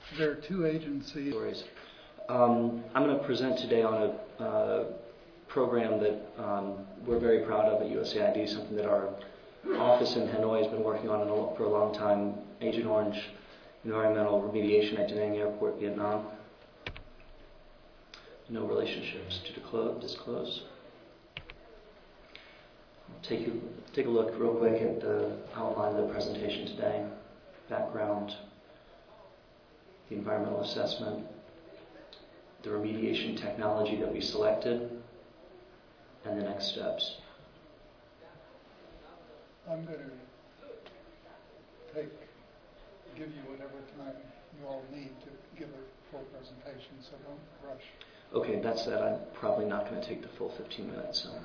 There are two agencies. Stories. I'm going to present today on a program that we're very proud of at USAID, something that our office in Hanoi has been working on for a long time, Agent Orange Environmental Remediation at Da Nang Airport, Vietnam. No relationships to disclose. Take a look real quick at the outline of the presentation today, background, the environmental assessment, the remediation technology that we selected, and the next steps. I'm going to give you whatever time you all need to give a full presentation, so don't rush. Okay, that said, I'm probably not going to take the full 15 minutes. So.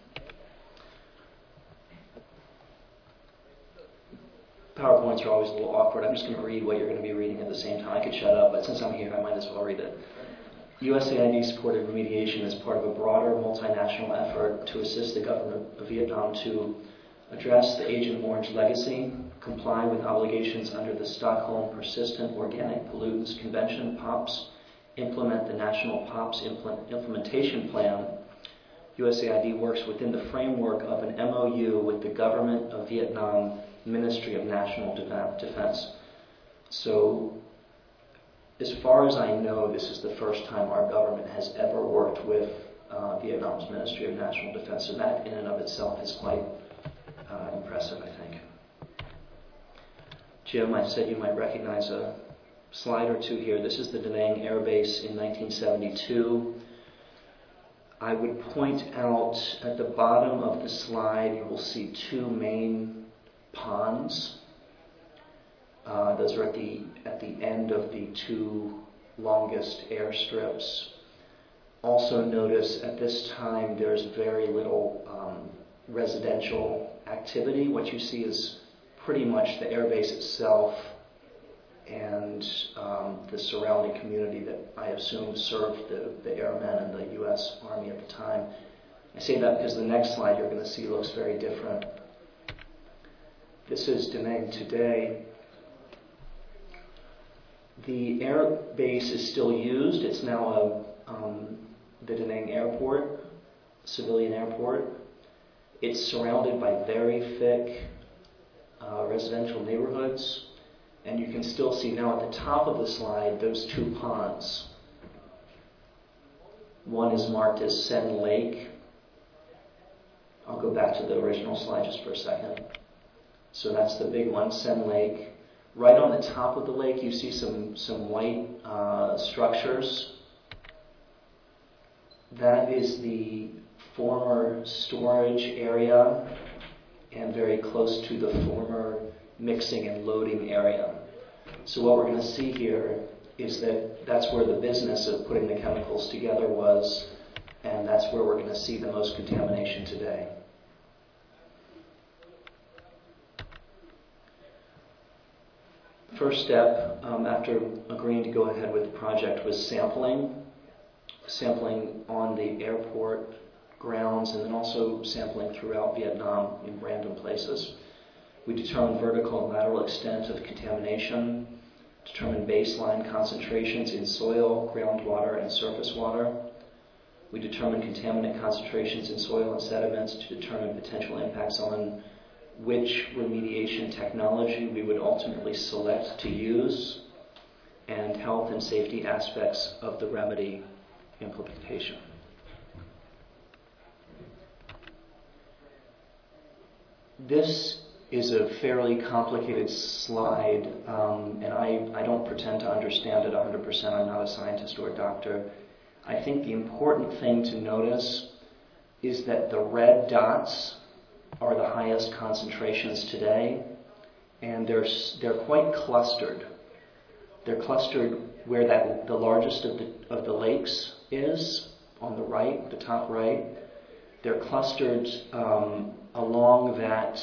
PowerPoints are always a little awkward. I'm just going to read what you're going to be reading at the same time. I could shut up, but since I'm here, I might as well read it. USAID supported remediation as part of a broader multinational effort to assist the government of Vietnam to address the Agent Orange legacy, comply with obligations under the Stockholm Persistent Organic Pollutants Convention, POPs, implement the National POPs Implementation Plan. USAID works within the framework of an MOU with the Government of Vietnam Ministry of National Defense. So, as far as I know, this is the first time our government has ever worked with Vietnam's Ministry of National Defense, and that in and of itself is quite impressive, I think. Jim, I said you might recognize a slide or two here. This is the Da Nang Air Base in 1972. I would point out at the bottom of the slide, you will see two main ponds. Those are at the end of the two longest airstrips. Also notice at this time there's very little residential activity. What you see is pretty much the airbase itself and the surrounding community that I assume served the airmen and the U.S. Army at the time. I say that because the next slide you're going to see looks very different. This is Da Nang today. The air base is still used. It's now the Da Nang Airport, civilian airport. It's surrounded by very thick residential neighborhoods. And you can still see now at the top of the slide those two ponds. One is marked as Sen Lake. I'll go back to the original slide just for a second. So that's the big one, Sen Lake. Right on the top of the lake you see some white structures. That is the former storage area and very close to the former mixing and loading area. So what we're going to see here is that that's where the business of putting the chemicals together was, and that's where we're going to see the most contamination today. First step, after agreeing to go ahead with the project, was sampling on the airport grounds and then also sampling throughout Vietnam in random places. We determined vertical and lateral extent of contamination, determined baseline concentrations in soil, groundwater, and surface water. We determined contaminant concentrations in soil and sediments to determine potential impacts on which remediation technology we would ultimately select to use, and health and safety aspects of the remedy implementation. This is a fairly complicated slide, and I don't pretend to understand it 100%. I'm not a scientist or a doctor. I think the important thing to notice is that the red dots are the highest concentrations today, and they're quite clustered. They're clustered where the largest of the lakes is, on the right, the top right. They're clustered along that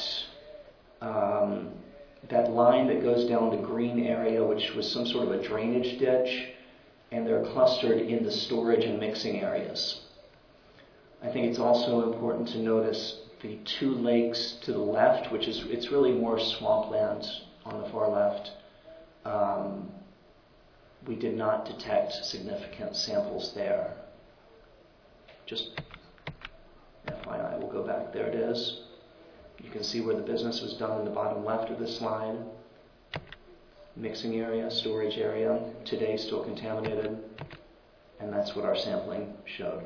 line that goes down the green area, which was some sort of a drainage ditch, and they're clustered in the storage and mixing areas. I think it's also important to notice the two lakes to the left, it's really more swampland on the far left. we did not detect significant samples there. Just FYI, we'll go back. There it is. You can see where the business was done in the bottom left of the slide. Mixing area, storage area, today still contaminated, and that's what our sampling showed.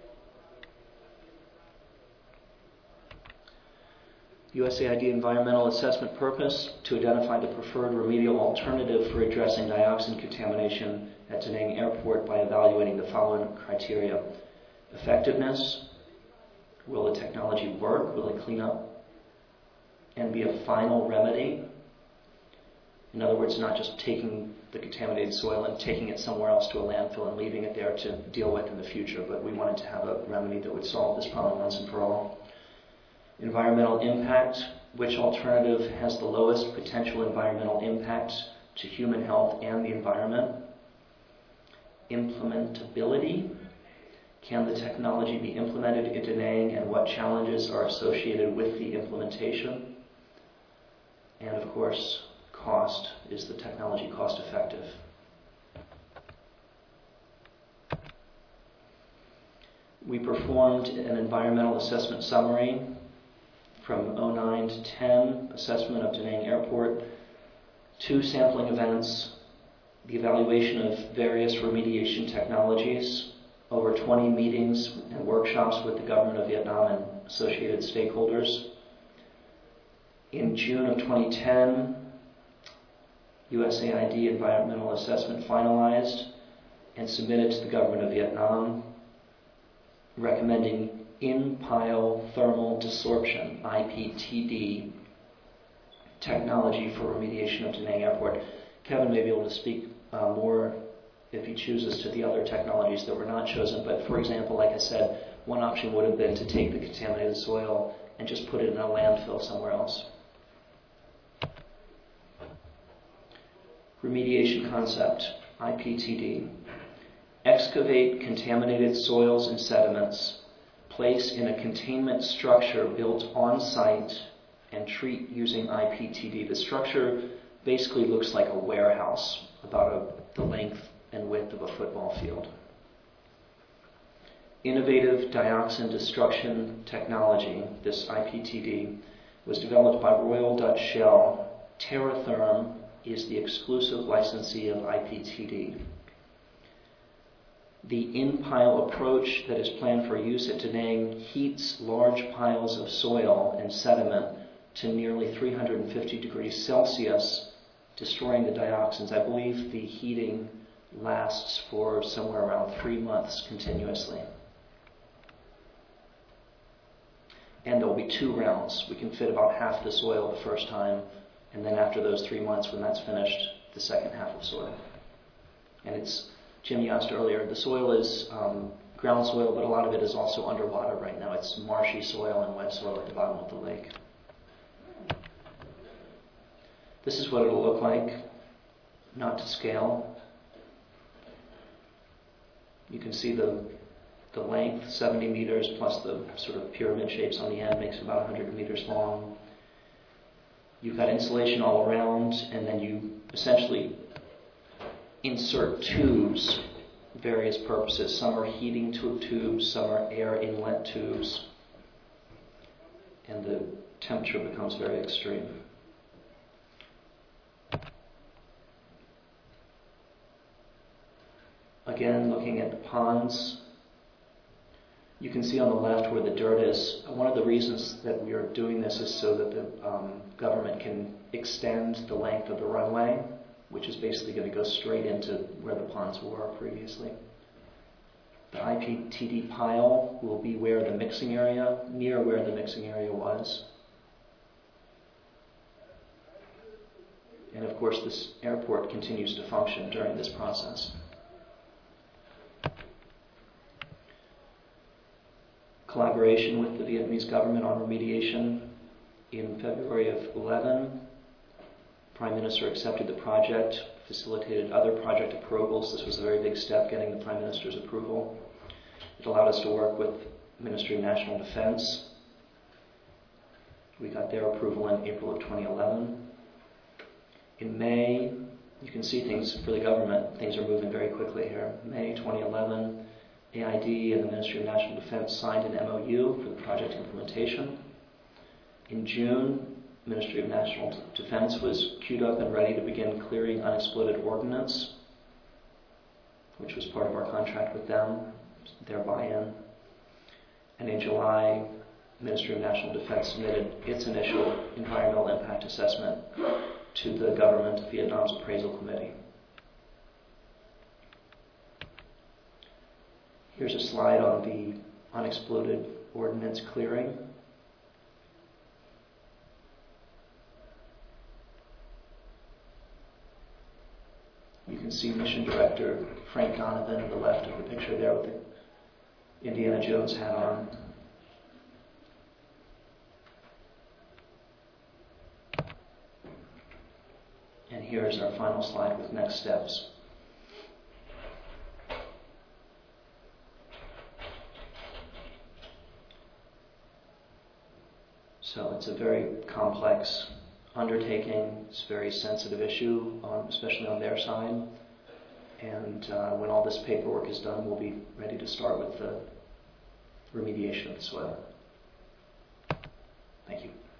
USAID environmental assessment purpose: to identify the preferred remedial alternative for addressing dioxin contamination at Da Nang Airport by evaluating the following criteria. Effectiveness: will the technology work? Will it clean up and be a final remedy? In other words, not just taking the contaminated soil and taking it somewhere else to a landfill and leaving it there to deal with in the future, but we wanted to have a remedy that would solve this problem once and for all. Environmental impact: which alternative has the lowest potential environmental impact to human health and the environment? Implementability: can the technology be implemented in Da Nang, and what challenges are associated with the implementation? And of course, cost: is the technology cost effective? We performed an environmental assessment summary from 2009 to 10, assessment of Da Nang Airport, 2 sampling events, the evaluation of various remediation technologies, over 20 meetings and workshops with the government of Vietnam and associated stakeholders. In June of 2010, USAID environmental assessment finalized and submitted to the government of Vietnam, recommending in-pile thermal desorption, IPTD, technology for remediation of Da Nang Airport. Kevin may be able to speak more if he chooses to the other technologies that were not chosen, but for example, like I said, one option would have been to take the contaminated soil and just put it in a landfill somewhere else. Remediation concept, IPTD. Excavate contaminated soils and sediments, place in a containment structure built on site, and treat using IPTD. The structure basically looks like a warehouse, about the length and width of a football field. Innovative dioxin destruction technology, this IPTD, was developed by Royal Dutch Shell. TerraTherm is the exclusive licensee of IPTD. The in-pile approach that is planned for use at Da Nang heats large piles of soil and sediment to nearly 350 degrees Celsius, destroying the dioxins. I believe the heating lasts for somewhere around 3 months continuously. And there will be 2 rounds. We can fit about half the soil the first time, and then after those 3 months, when that's finished, the second half of soil. And it's, Jim, you asked earlier, the soil is ground soil, but a lot of it is also underwater right now. It's marshy soil and wet soil at the bottom of the lake. This is what it'll look like, not to scale. You can see the length, 70 meters, plus the sort of pyramid shapes on the end makes it about 100 meters long. You've got insulation all around, and then you essentially insert tubes, various purposes. Some are heating tubes, some are air inlet tubes, and the temperature becomes very extreme. Again, looking at the ponds, you can see on the left where the dirt is. One of the reasons that we are doing this is so that the government can extend the length of the runway, which is basically going to go straight into where the ponds were previously. The IPTD pile will be where the mixing area, near where the mixing area was. And of course, this airport continues to function during this process. Collaboration with the Vietnamese government on remediation. In February of 2011, Prime Minister accepted the project, facilitated other project approvals. This was a very big step, getting the Prime Minister's approval. It allowed us to work with the Ministry of National Defense. We got their approval in April of 2011. In May, you can see things for the government, things are moving very quickly here. May 2011, AID and the Ministry of National Defense signed an MOU for the project implementation. In June, Ministry of National Defense was queued up and ready to begin clearing unexploded ordnance, which was part of our contract with them, their buy-in. And in July, Ministry of National Defense submitted its initial environmental impact assessment to the government of Vietnam's appraisal committee. Here's a slide on the unexploded ordnance clearing. You can see Mission Director Frank Donovan on the left of the picture there with the Indiana Jones hat on. And here is our final slide with next steps. So it's a very complex undertaking. It's a very sensitive issue, especially on their side. And when all this paperwork is done, we'll be ready to start with the remediation of the soil. Thank you.